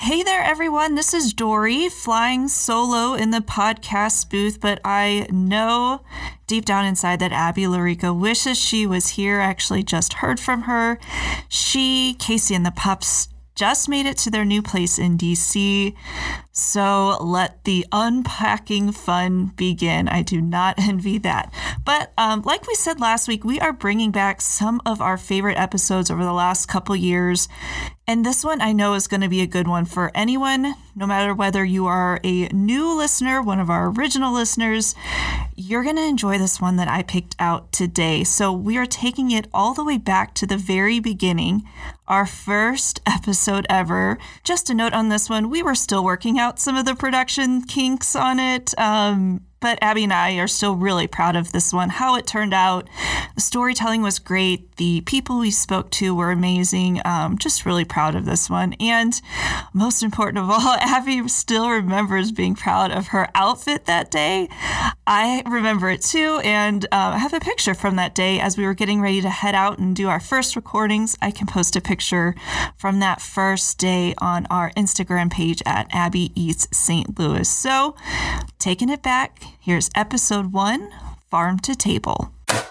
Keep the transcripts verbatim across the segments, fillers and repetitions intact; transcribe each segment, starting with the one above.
Hey there, everyone. This is Dory flying solo in the podcast booth, but I know deep down inside that Abby Larico wishes she was here. I actually just heard from her. She, Casey, and the pups just made it to their new place in D C, so let the unpacking fun begin. I do not envy that. But um, like we said last week, we are bringing back some of our favorite episodes over the last couple years. And this one I know is going to be a good one for anyone, no matter whether you are a new listener, one of our original listeners. You're going to enjoy this one that I picked out today. So we are taking it all the way back to the very beginning, our first episode ever. Just a note on this one, we were still working out some of the production kinks on it. Um, But Abby and I are still really proud of this one, how it turned out. The storytelling was great. The people we spoke to were amazing. Um, just really proud of this one. And most important of all, Abby still remembers being proud of her outfit that day. I remember it too. And uh, I have a picture from that day as we were getting ready to head out and do our first recordings. I can post a picture from that first day on our Instagram page at Abby Eats Saint Louis. So taking it back, here's episode one, Farm to Table.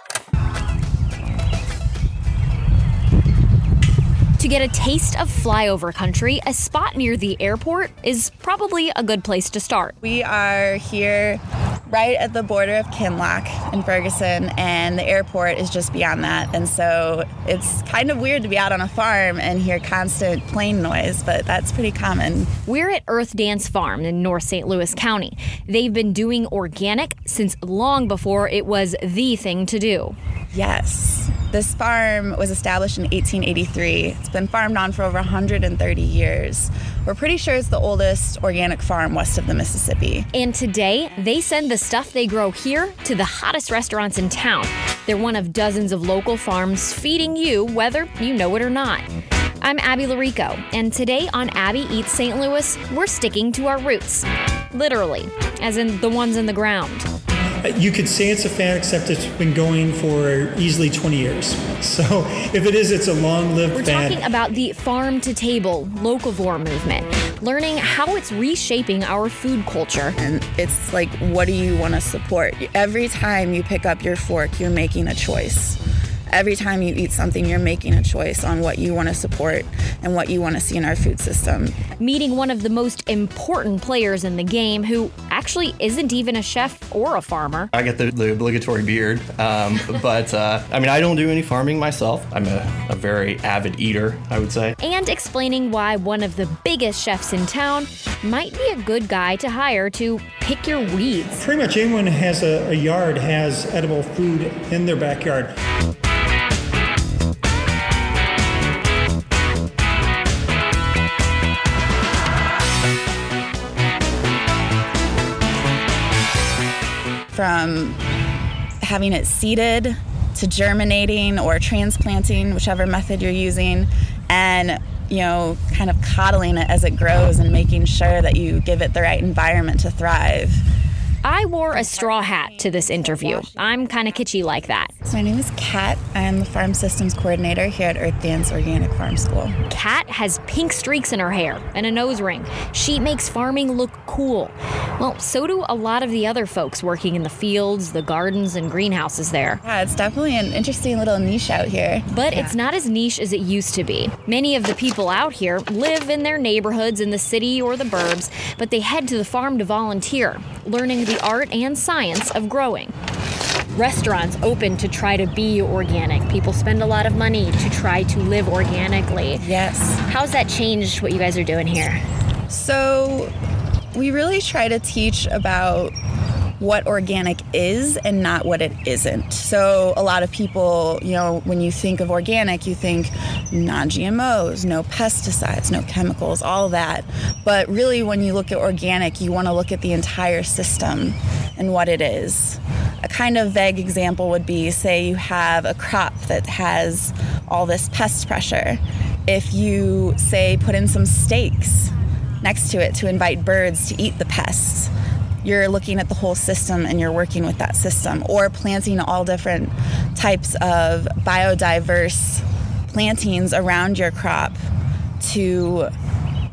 To get a taste of flyover country, a spot near the airport is probably a good place to start. We are here right at the border of Kinloch in Ferguson, and the airport is just beyond that. And so it's kind of weird to be out on a farm and hear constant plane noise, but that's pretty common. We're at Earth Dance Farm in North Saint Louis County. They've been doing organic since long before it was the thing to do. Yes. This farm was established in eighteen eighty-three. It's been farmed on for over one hundred thirty years. We're pretty sure it's the oldest organic farm west of the Mississippi. And today, they send the stuff they grow here to the hottest restaurants in town. They're one of dozens of local farms feeding you whether you know it or not. I'm Abby Larico, and today on Abby Eats Saint Louis, we're sticking to our roots. Literally, as in the ones in the ground. You could say it's a fad, except it's been going for easily twenty years. So if it is, it's a long-lived We're fad. We're talking about the farm-to-table locavore movement, learning how it's reshaping our food culture. And it's like, what do you want to support? Every time you pick up your fork, you're making a choice. Every time you eat something, you're making a choice on what you want to support and what you want to see in our food system. Meeting one of the most important players in the game who actually isn't even a chef or a farmer. I get the, the obligatory beard, um, but uh, I mean, I don't do any farming myself. I'm a, a very avid eater, I would say. And explaining why one of the biggest chefs in town might be a good guy to hire to pick your weeds. Pretty much anyone who has a, a yard has edible food in their backyard. From having it seeded to germinating or transplanting, whichever method you're using, and you know, kind of coddling it as it grows and making sure that you give it the right environment to thrive. I wore a straw hat to this interview. I'm kind of kitschy like that. So my name is Kat. I'm the Farm Systems Coordinator here at Earth Dance Organic Farm School. Kat has pink streaks in her hair and a nose ring. She makes farming look cool. Well, so do a lot of the other folks working in the fields, the gardens, and greenhouses there. Yeah, it's definitely an interesting little niche out here. But yeah. It's not as niche as it used to be. Many of the people out here live in their neighborhoods in the city or the burbs, but they head to the farm to volunteer, learning the art and science of growing. Restaurants open to try to be organic. People spend a lot of money to try to live organically. Yes. How's that changed what you guys are doing here? So we really try to teach about what organic is and not what it isn't. So a lot of people, you know, when you think of organic, you think non-G M Os, no pesticides, no chemicals, all that. But really, when you look at organic, you want to look at the entire system and what it is. A kind of vague example would be, say you have a crop that has all this pest pressure. If you, say, put in some stakes next to it to invite birds to eat the pests, you're looking at the whole system and you're working with that system. Or planting all different types of biodiverse plantings around your crop to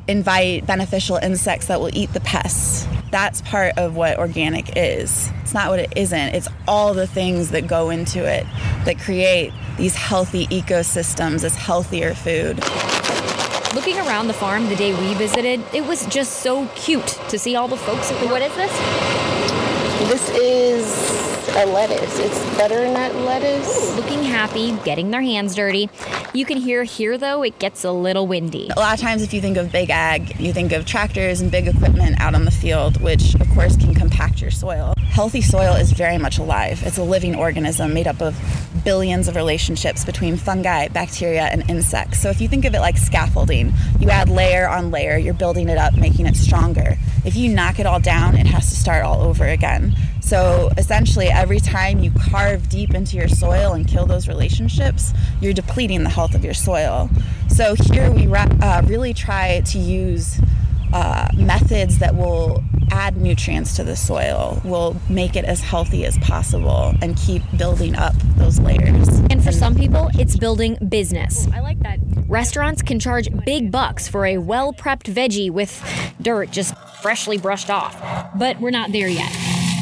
invite beneficial insects that will eat the pests. That's part of what organic is. It's not what it isn't. It's all the things that go into it that create these healthy ecosystems, this healthier food. Looking around the farm the day we visited, it was just so cute to see all the folks at the... What is this? This is a lettuce. It's butternut lettuce. Looking happy, getting their hands dirty. You can hear here, though, it gets a little windy. A lot of times if you think of big ag, you think of tractors and big equipment out on the field, which of course can compact your soil. Healthy soil is very much alive. It's a living organism made up of billions of relationships between fungi, bacteria, and insects. So if you think of it like scaffolding, you add layer on layer, you're building it up, making it stronger. If you knock it all down, it has to start all over again. So essentially, every time you carve deep into your soil and kill those relationships, you're depleting the health of your soil. So here we uh, really try to use uh, methods that will add nutrients to the soil, will make it as healthy as possible and keep building up those layers. And for some people, it's building business. I like that. Restaurants can charge big bucks for a well-prepped veggie with dirt just freshly brushed off. But we're not there yet.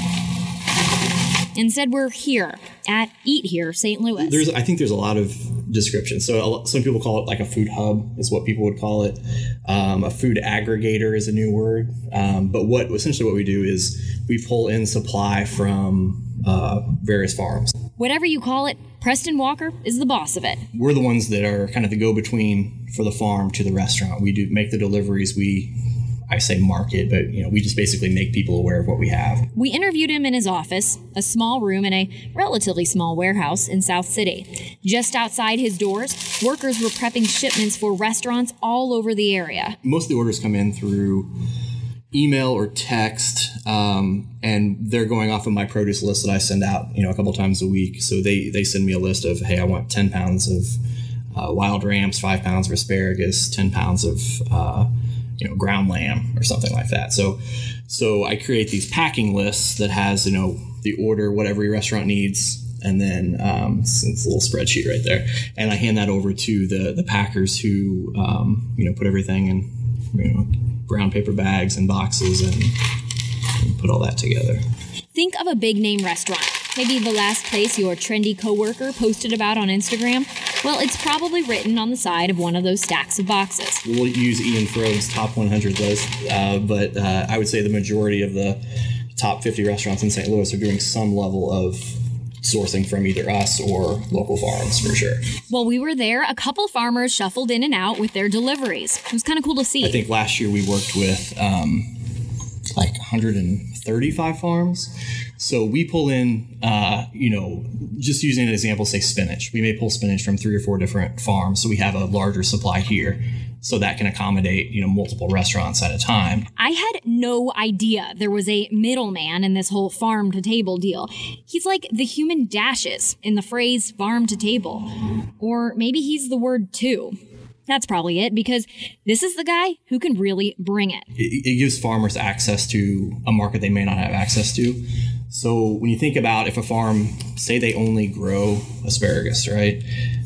Instead, we're here at Eat Here, Saint Louis. There's, I think there's a lot of descriptions. So a lot, some people call it like a food hub is what people would call it. Um, a food aggregator is a new word. Um, but what essentially what we do is we pull in supply from uh, various farms. Whatever you call it, Preston Walker is the boss of it. We're the ones that are kind of the go-between for the farm to the restaurant. We do make the deliveries. We I say market, but you know, we just basically make people aware of what we have. We interviewed him in his office, a small room in a relatively small warehouse in South City. Just outside his doors, workers were prepping shipments for restaurants all over the area. Most of the orders come in through email or text, um, and they're going off of my produce list that I send out, you know, a couple times a week. So they they send me a list of, hey, I want ten pounds of uh, wild rams, five pounds of asparagus, ten pounds of uh, you know, ground lamb or something like that. So, so I create these packing lists that has, you know, the order, what every restaurant needs. And then um, it's, it's a little spreadsheet right there. And I hand that over to the, the packers who, um, you know, put everything in, you know, brown paper bags and boxes and, and put all that together. Think of a big name restaurant. Maybe the last place your trendy coworker posted about on Instagram. Well, it's probably written on the side of one of those stacks of boxes. We'll use Ian Frobe's top one hundred list, uh, but uh, I would say the majority of the top fifty restaurants in Saint Louis are doing some level of sourcing from either us or local farms for sure. While we were there, a couple farmers shuffled in and out with their deliveries. It was kind of cool to see. I think last year we worked with um, like one hundred thirty-five farms. So we pull in, uh, you know, just using an example, say spinach. We may pull spinach from three or four different farms. So we have a larger supply here. So that can accommodate, you know, multiple restaurants at a time. I had no idea there was a middleman in this whole farm to table deal. He's like the human dashes in the phrase farm to table. Or maybe he's the word too. That's probably it, because this is the guy who can really bring it. It, it gives farmers access to a market they may not have access to. So when you think about if a farm, say they only grow asparagus, right?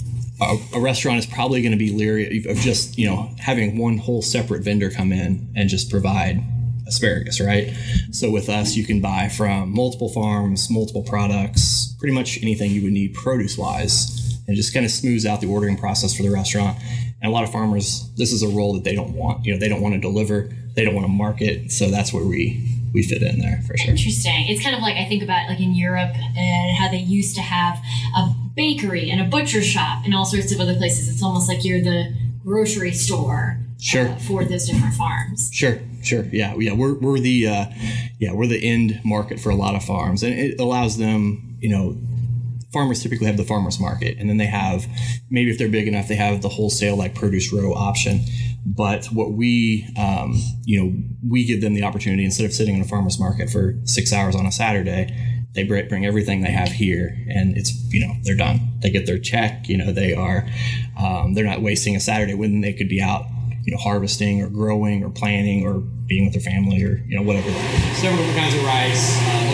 A, a restaurant is probably going to be leery of just, you know, having one whole separate vendor come in and just provide asparagus, right? So with us, you can buy from multiple farms, multiple products, pretty much anything you would need produce-wise, and just kind of smooths out the ordering process for the restaurant. And a lot of farmers, this is a role that they don't want. You know, they don't want to deliver, they don't want to market, so that's where we we fit in there for sure. Interesting. It's kind of like I think about like in Europe and how they used to have a bakery and a butcher shop and all sorts of other places. It's almost like you're the grocery store sure. uh, for those different farms. Sure, sure. Yeah, yeah. We're we're the uh, yeah we're the end market for a lot of farms, and it allows them, you know. Farmers typically have the farmers market, and then they have, maybe if they're big enough, they have the wholesale like produce row option. But what we, um, you know, we give them the opportunity, instead of sitting in a farmers market for six hours on a Saturday, they bring everything they have here, and it's, you know, they're done. They get their check, you know, they are, um, they're not wasting a Saturday when they could be out, you know, harvesting or growing or planting or being with their family or, you know, whatever. Several different kinds of rice, uh, local flour.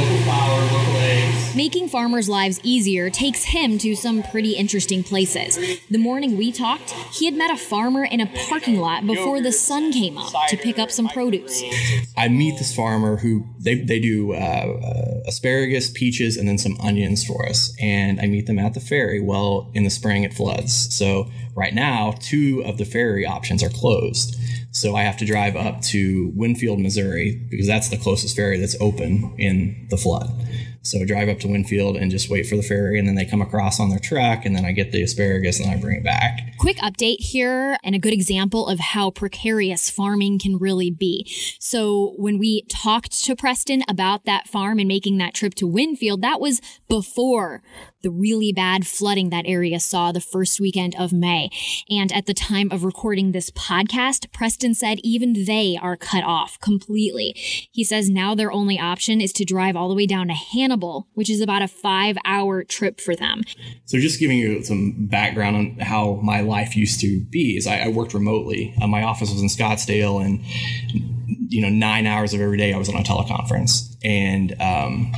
flour, local eggs. Making farmers' lives easier takes him to some pretty interesting places. The morning we talked, he had met a farmer in a parking lot before the sun came up to pick up some produce. I meet this farmer who, they, they do uh, uh, asparagus, peaches, and then some onions for us. And I meet them at the ferry. Well, in the spring it floods. So right now, two of the ferry options are closed. So I have to drive up to Winfield, Missouri, because that's the closest ferry that's open in the flood. So I drive up to Winfield and just wait for the ferry, and then they come across on their truck, and then I get the asparagus and I bring it back. Quick update here, and a good example of how precarious farming can really be. So when we talked to Preston about that farm and making that trip to Winfield, that was before the really bad flooding that area saw the first weekend of May. And at the time of recording this podcast, Preston said even they are cut off completely. He says now their only option is to drive all the way down to Hannibal, which is about a five hour trip for them. So just giving you some background on how my life used to be is I, I worked remotely. Uh, my office was in Scottsdale, and you know, nine hours of every day I was on a teleconference. And um,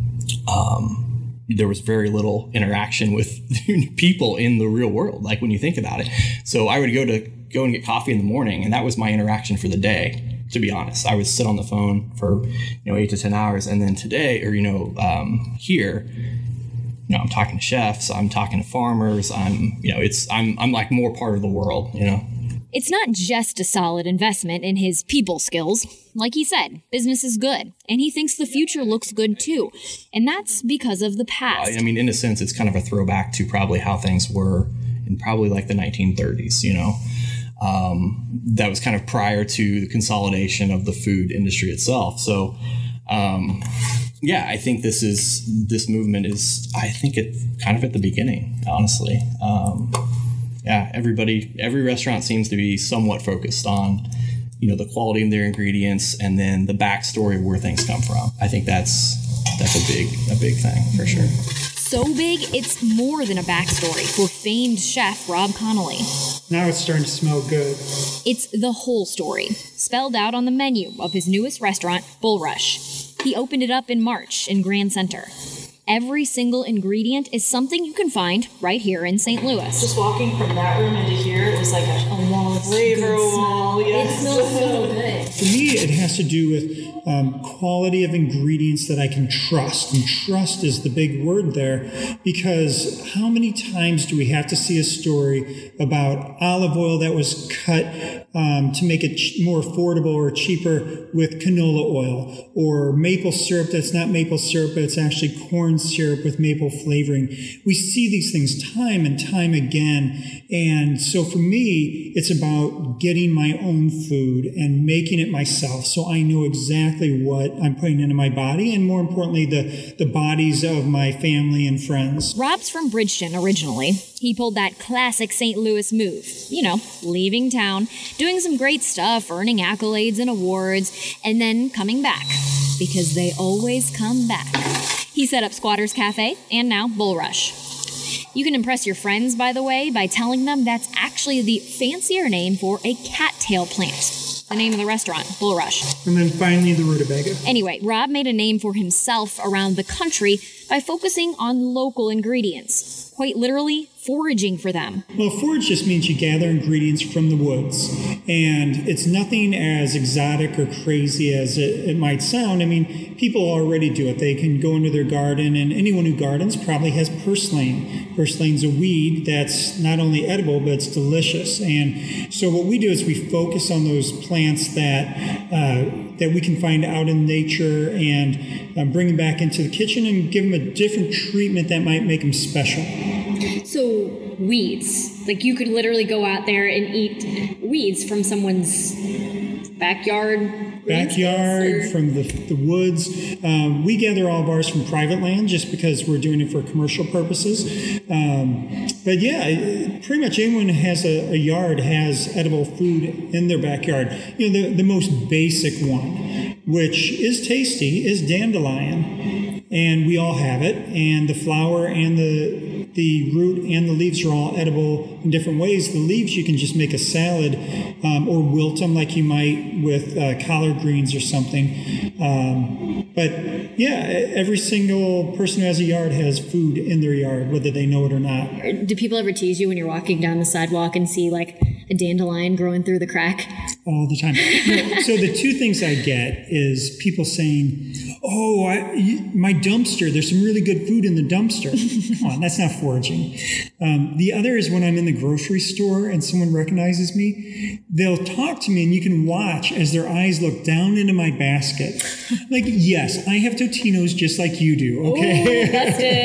um, there was very little interaction with people in the real world, like when you think about it. So I would go to go and get coffee in the morning, and that was my interaction for the day, to be honest. I would sit on the phone for, you know, eight to ten hours. And then today, or, you know, um, here, you know, I'm talking to chefs, I'm talking to farmers, I'm, you know, it's, I'm, I'm like more part of the world, you know. It's not just a solid investment in his people skills. Like he said, business is good, and he thinks the future looks good too. And that's because of the past. I mean, in a sense, it's kind of a throwback to probably how things were in probably like the nineteen thirties, you know. Um, that was kind of prior to the consolidation of the food industry itself. So, um, yeah, I think this is, this movement is, I think it kind of at the beginning, honestly. Um, Yeah, everybody, every restaurant seems to be somewhat focused on, you know, the quality of their ingredients and then the backstory of where things come from. I think that's that's a big a big thing for sure. So big, it's more than a backstory for famed chef Rob Connolly. Now it's starting to smell good. It's the whole story, spelled out on the menu of his newest restaurant, Bull Rush. He opened it up in March in Grand Center. Every single ingredient is something you can find right here in Saint Louis. Just walking from that room into here, it was like a, a wall of flavor wall. Yes. It smells so good. For me, it has to do with um, quality of ingredients that I can trust. And trust is the big word there, because how many times do we have to see a story about olive oil that was cut um, to make it ch- more affordable or cheaper with canola oil, or maple syrup that's not maple syrup, but it's actually corn syrup with maple flavoring. We see these things time and time again. And so for me, it's about getting my own food and making it myself, so I know exactly what I'm putting into my body, and more importantly, the, the bodies of my family and friends. Rob's from Bridgeton originally. He pulled that classic Saint Louis move. You know, leaving town, doing some great stuff, earning accolades and awards, and then coming back. Because they always come back. He set up Squatters Cafe, and now Bull Rush. You can impress your friends, by the way, by telling them that's actually the fancier name for a cattail plant. The name of the restaurant, Bull Rush. And then finally, the rutabaga. Anyway, Rob made a name for himself around the country by focusing on local ingredients. Quite literally, foraging for them. Well, forage just means you gather ingredients from the woods. And it's nothing as exotic or crazy as it, it might sound. I mean, people already do it. They can go into their garden, and anyone who gardens probably has purslane. Purslane's a weed that's not only edible, but it's delicious. And so what we do is we focus on those plants that uh, that we can find out in nature, and uh, bring them back into the kitchen and give them a different treatment that might make them special. So, weeds. Like, you could literally go out there and eat weeds from someone's backyard. Backyard, from the, the woods. Um, we gather all of ours from private land just because we're doing it for commercial purposes. Um, but yeah, pretty much anyone who has a, a yard has edible food in their backyard. You know, the, the most basic one, which is tasty, is dandelion. And we all have it. And the flower and the the root and the leaves are all edible in different ways. The leaves you can just make a salad um, or wilt them like you might with uh, collard greens or something. Um, but yeah, every single person who has a yard has food in their yard, whether they know it or not. Do people ever tease you when you're walking down the sidewalk and see like a dandelion growing through the crack? All the time. No, so the two things I get is people saying, oh, I, you, my dumpster, there's some really good food in the dumpster. Come on, that's not foraging. Um, the other is when I'm in the grocery store and someone recognizes me, they'll talk to me and you can watch as their eyes look down into my basket. Like, yes, I have Totino's just like you do, okay? Ooh,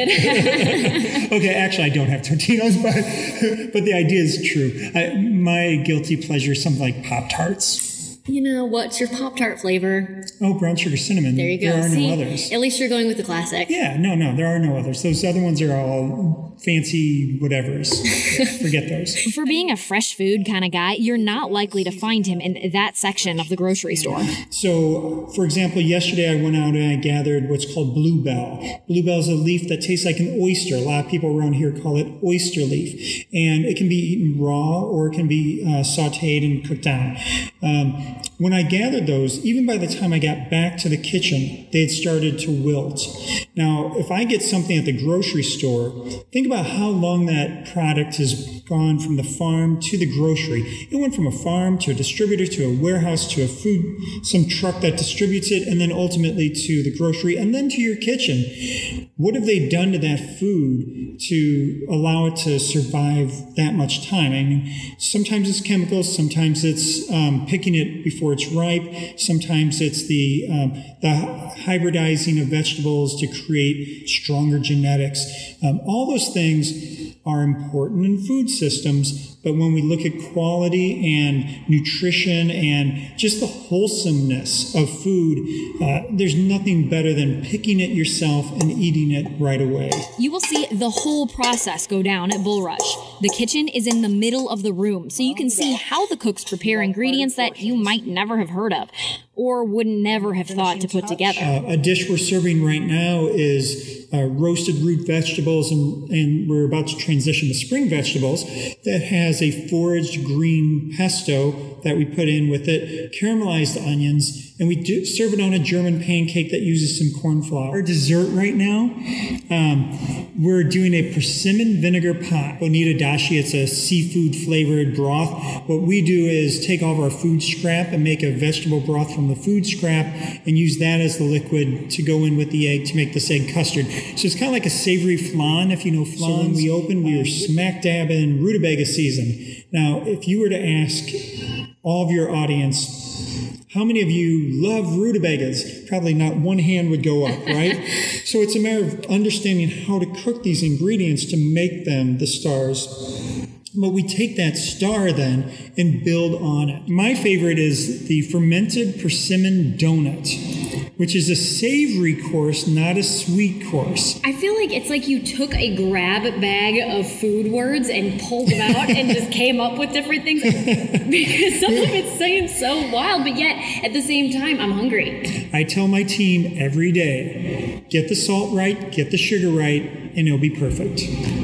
busted. Okay, actually, I don't have Totino's, but, but the idea is true. I, my guilty pleasure is something like Pop-Tarts. You know, what's your Pop-Tart flavor? Oh, brown sugar cinnamon. There you go. There are See, no others. At least you're going with the classic. Yeah, no, no, there are no others. Those other ones are all fancy whatevers. Forget those. For being a fresh food kind of guy, you're not likely to find him in that section of the grocery store. So, for example, yesterday I went out and I gathered what's called bluebell. Bluebell is a leaf that tastes like an oyster. A lot of people around here call it oyster leaf. And it can be eaten raw or it can be uh, sauteed and cooked down. Um, when I gathered those, even by the time I got back to the kitchen, they had started to wilt. Now, if I get something at the grocery store, think about how long that product has gone from the farm to the grocery. It went from a farm to a distributor to a warehouse to a food, some truck that distributes it, and then ultimately to the grocery and then to your kitchen. What have they done to that food to allow it to survive that much time? I mean, sometimes it's chemicals, sometimes it's um, picking it before it's ripe, sometimes it's the um, the hybridizing of vegetables to create stronger genetics. Um, all those things are important in food systems, but when we look at quality and nutrition and just the wholesomeness of food, uh, there's nothing better than picking it yourself and eating it right away. You will see the whole process go down at Bulrush. The kitchen is in the middle of the room, so you can see how the cooks prepare ingredients that you might never have heard of or would never have thought to put together. Uh, a dish we're serving right now is uh, roasted root vegetables, and, and we're about to transition to spring vegetables that has a foraged green pesto that we put in with it, caramelized onions, and we do serve it on a German pancake that uses some corn flour. Our dessert right now, um, we're doing a persimmon vinegar pot. Bonita dashi, it's a seafood flavored broth. What we do is take all of our food scrap and make a vegetable broth from the food scrap and use that as the liquid to go in with the egg to make this egg custard. So it's kind of like a savory flan, if you know flan. So when we opened, we were smack dab in rutabaga season. Now, if you were to ask all of your audience, how many of you love rutabagas? Probably not one hand would go up, right? So it's a matter of understanding how to cook these ingredients to make them the stars. But we take that star then and build on it. My favorite is the fermented persimmon donut, which is a savory course, not a sweet course. I feel like it's like you took a grab bag of food words and pulled them out and just came up with different things. Because some of it seems so wild, but yet at the same time, I'm hungry. I tell my team every day, get the salt right, get the sugar right, and it'll be perfect.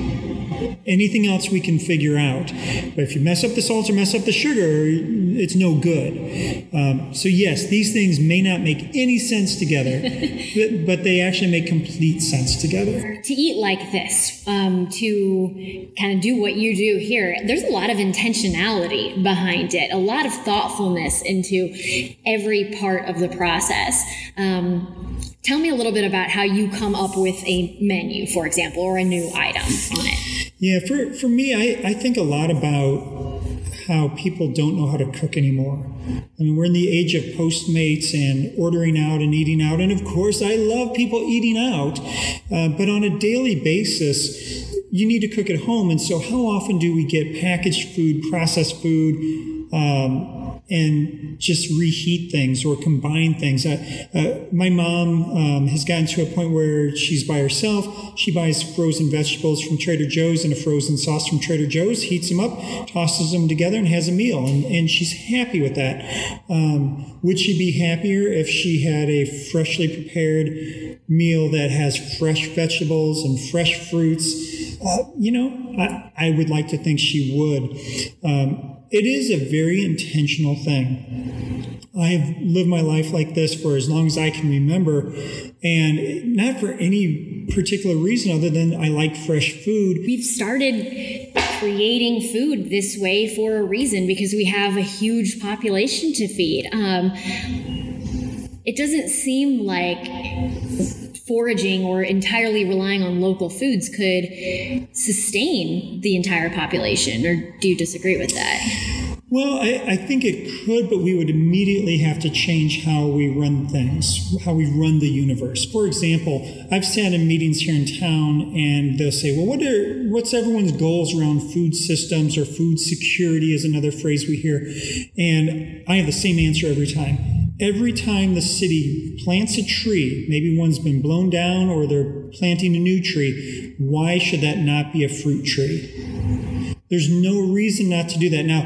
Anything else we can figure out. But if you mess up the salt or mess up the sugar, it's no good. Um, so yes, these things may not make any sense together, but, but they actually make complete sense together. To eat like this, um, to kind of do what you do here, there's a lot of intentionality behind it, a lot of thoughtfulness into every part of the process. Um, tell me a little bit about how you come up with a menu, for example, or a new item on it. Yeah, for, for me, I, I think a lot about how people don't know how to cook anymore. I mean, we're in the age of Postmates and ordering out and eating out. And of course, I love people eating out. Uh, but on a daily basis, you need to cook at home. And so how often do we get packaged food, processed food, um, and just reheat things or combine things? Uh, uh, my mom um, has gotten to a point where she's by herself. She buys frozen vegetables from Trader Joe's and a frozen sauce from Trader Joe's, heats them up, tosses them together, and has a meal. And, and she's happy with that. Um, would she be happier if she had a freshly prepared meal that has fresh vegetables and fresh fruits Uh, you know, I, I would like to think she would. Um, it is a very intentional thing. I have lived my life like this for as long as I can remember, and not for any particular reason other than I like fresh food. We've started creating food this way for a reason, because we have a huge population to feed. Um, it doesn't seem like foraging or entirely relying on local foods could sustain the entire population, or do you disagree with that? Well, I, I think it could, but we would immediately have to change how we run things, how we run the universe. For example, I've sat in meetings here in town, and they'll say, well, what are what's everyone's goals around food systems, or food security is another phrase we hear. And I have the same answer every time. Every time the city plants a tree, maybe one's been blown down or they're planting a new tree, why should that not be a fruit tree? There's no reason not to do that. Now,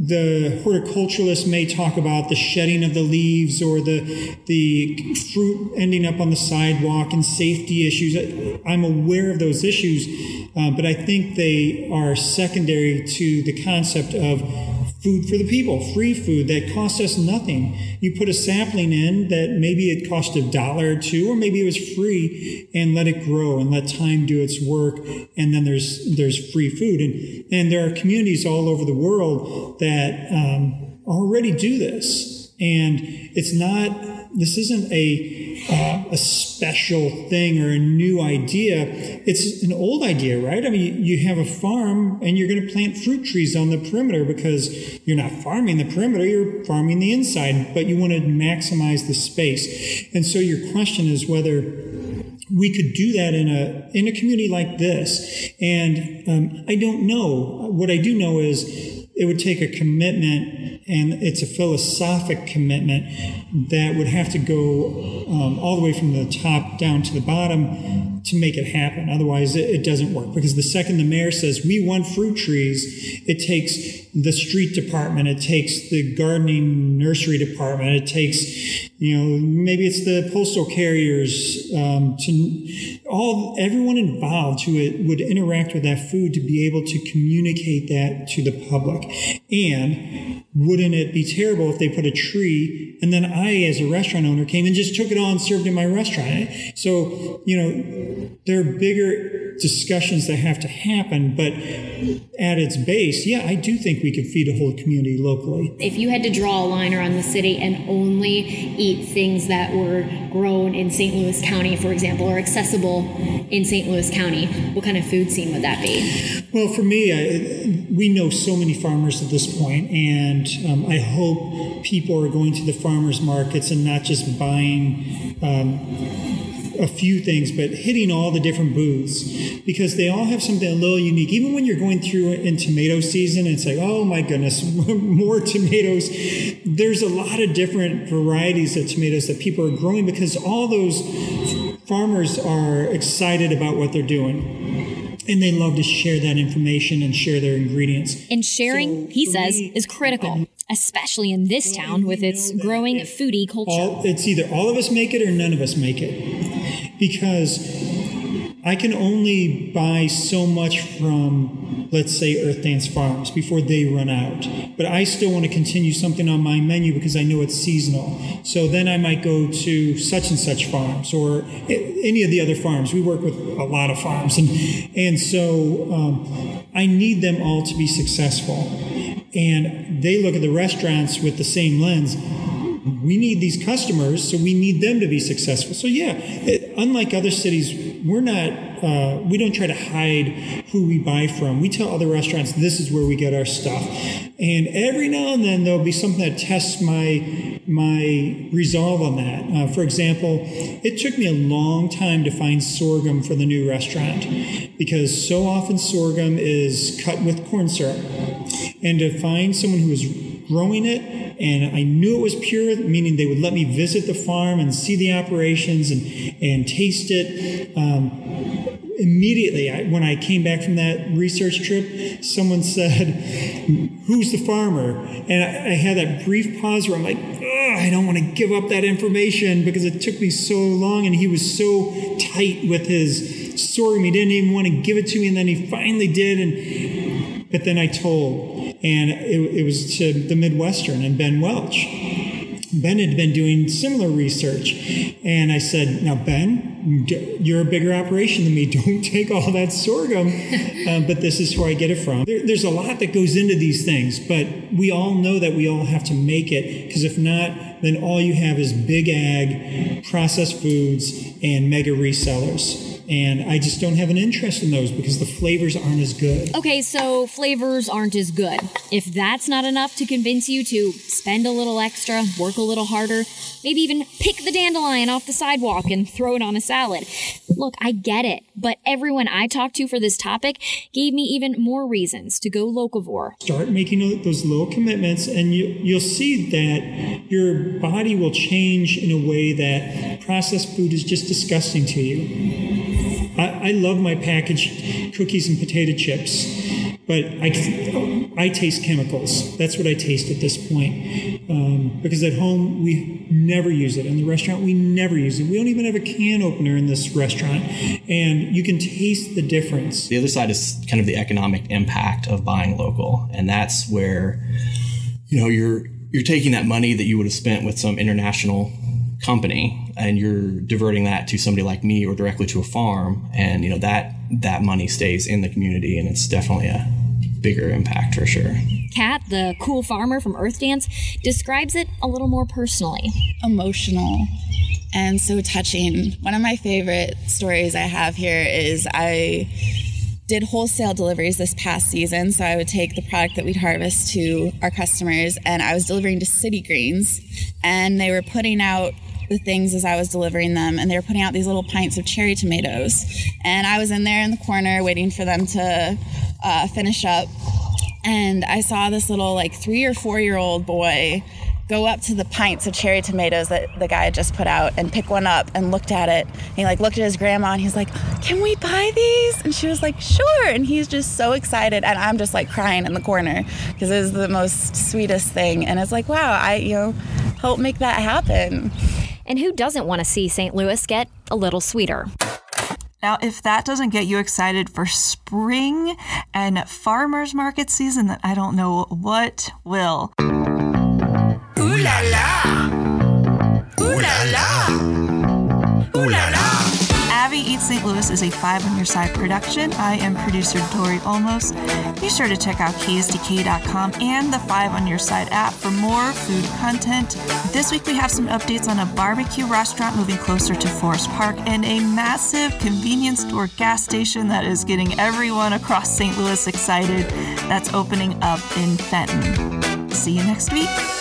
the horticulturalists may talk about the shedding of the leaves or the the fruit ending up on the sidewalk and safety issues. I'm aware of those issues, uh, but I think they are secondary to the concept of food for the people, free food that costs us nothing. You put a sapling in that maybe it cost a dollar or two, or maybe it was free, and let it grow and let time do its work. And then there's there's free food. And, and there are communities all over the world that um, already do this. And it's not, this isn't a, uh, a special thing or a new idea. It's an old idea, right? I mean, you have a farm and you're going to plant fruit trees on the perimeter because you're not farming the perimeter, you're farming the inside, but you want to maximize the space. And so your question is whether we could do that in a in a community like this. And um, I don't know. What I do know is it would take a commitment, and it's a philosophic commitment that would have to go um, all the way from the top down to the bottom to make it happen. Otherwise, it, it doesn't work. Because the second the mayor says, we want fruit trees, it takes the street department, it takes the gardening nursery department, it takes, you know, maybe it's the postal carriers, um, to all everyone involved who it would interact with that food to be able to communicate that to the public. And wouldn't it be terrible if they put a tree and then I, as a restaurant owner, came and just took it all and served in my restaurant? So, you know, there are bigger discussions that have to happen, but at its base, yeah, I do think we could feed a whole community locally. If you had to draw a line around the city and only eat things that were grown in Saint Louis County, for example, or accessible in Saint Louis County, what kind of food scene would that be? Well, for me, I, we know so many farmers at this point, and um, I hope people are going to the farmers markets and not just buying um, a few things, but hitting all the different booths, because they all have something a little unique. Even when you're going through in tomato season, it's like, oh my goodness, more tomatoes. There's a lot of different varieties of tomatoes that people are growing because all those farmers are excited about what they're doing. And they love to share that information and share their ingredients. And sharing, so, he says, me, is critical, especially in this town with its growing foodie culture. All, it's either all of us make it or none of us make it. Because I can only buy so much from, let's say, Earth Dance Farms before they run out. But I still want to continue something on my menu because I know it's seasonal. So then I might go to such and such farms or any of the other farms. We work with a lot of farms. And, and so um, I need them all to be successful. And they look at the restaurants with the same lens. We need these customers, so we need them to be successful. So yeah, it, unlike other cities, we're not, uh, we don't try to hide who we buy from. We tell other restaurants, this is where we get our stuff. And every now and then there'll be something that tests my my resolve on that. Uh, for example, it took me a long time to find sorghum for the new restaurant because so often sorghum is cut with corn syrup. And to find someone who was growing it, and I knew it was pure, meaning they would let me visit the farm and see the operations and, and taste it. Um, immediately, I, when I came back from that research trip, someone said, who's the farmer? And I, I had that brief pause where I'm like, I don't want to give up that information because it took me so long, and he was so tight with his sorghum. He didn't even want to give it to me, and then he finally did. And but then I told, and it, it was to the Midwestern and Ben Welch. Ben had been doing similar research, and I said, now, Ben, you're a bigger operation than me. Don't take all that sorghum, um, but this is where I get it from. There, there's a lot that goes into these things, but we all know that we all have to make it, because if not, then all you have is big ag, processed foods, and mega resellers. And I just don't have an interest in those because the flavors aren't as good. Okay, so flavors aren't as good. If that's not enough to convince you to spend a little extra, work a little harder, maybe even pick the dandelion off the sidewalk and throw it on a salad. Look, I get it, but everyone I talked to for this topic gave me even more reasons to go locavore. Start making those little commitments, and you, you'll see that your body will change in a way that processed food is just disgusting to you. I, I love my packaged cookies and potato chips, but I, I taste chemicals. That's what I taste at this point. Um, because at home, we never use it. In the restaurant, we never use it. We don't even have a can opener in this restaurant. And you can taste the difference. The other side is kind of the economic impact of buying local. And that's where, you know, you're you're taking that money that you would have spent with some international company, and you're diverting that to somebody like me or directly to a farm, and you know that that money stays in the community, and it's definitely a bigger impact for sure. Kat, the cool farmer from Earth Dance, describes it a little more personally. Emotional and so touching. One of my favorite stories I have here is I did wholesale deliveries this past season, so I would take the product that we'd harvest to our customers, and I was delivering to City Greens, and they were putting out the things as I was delivering them, and they were putting out these little pints of cherry tomatoes, and I was in there in the corner waiting for them to uh, finish up, and I saw this little like three or four year old boy go up to the pints of cherry tomatoes that the guy had just put out and pick one up and looked at it. He like looked at his grandma and he's like, can we buy these? And she was like, sure. And he's just so excited. And I'm just like crying in the corner because it was the most sweetest thing. And it's like, wow, I, you know, help make that happen. And who doesn't want to see Saint Louis get a little sweeter? Now, if that doesn't get you excited for spring and farmers market season, then I don't know what will. Ooh la la! Ooh la la! Ooh la la! Abby Eats Saint Louis is a Five on Your Side production. I am producer Dory Olmos. Be sure to check out K S D K dot com and the Five on Your Side app for more food content. This week we have some updates on a barbecue restaurant moving closer to Forest Park and a massive convenience store gas station that is getting everyone across Saint Louis excited that's opening up in Fenton. See you next week.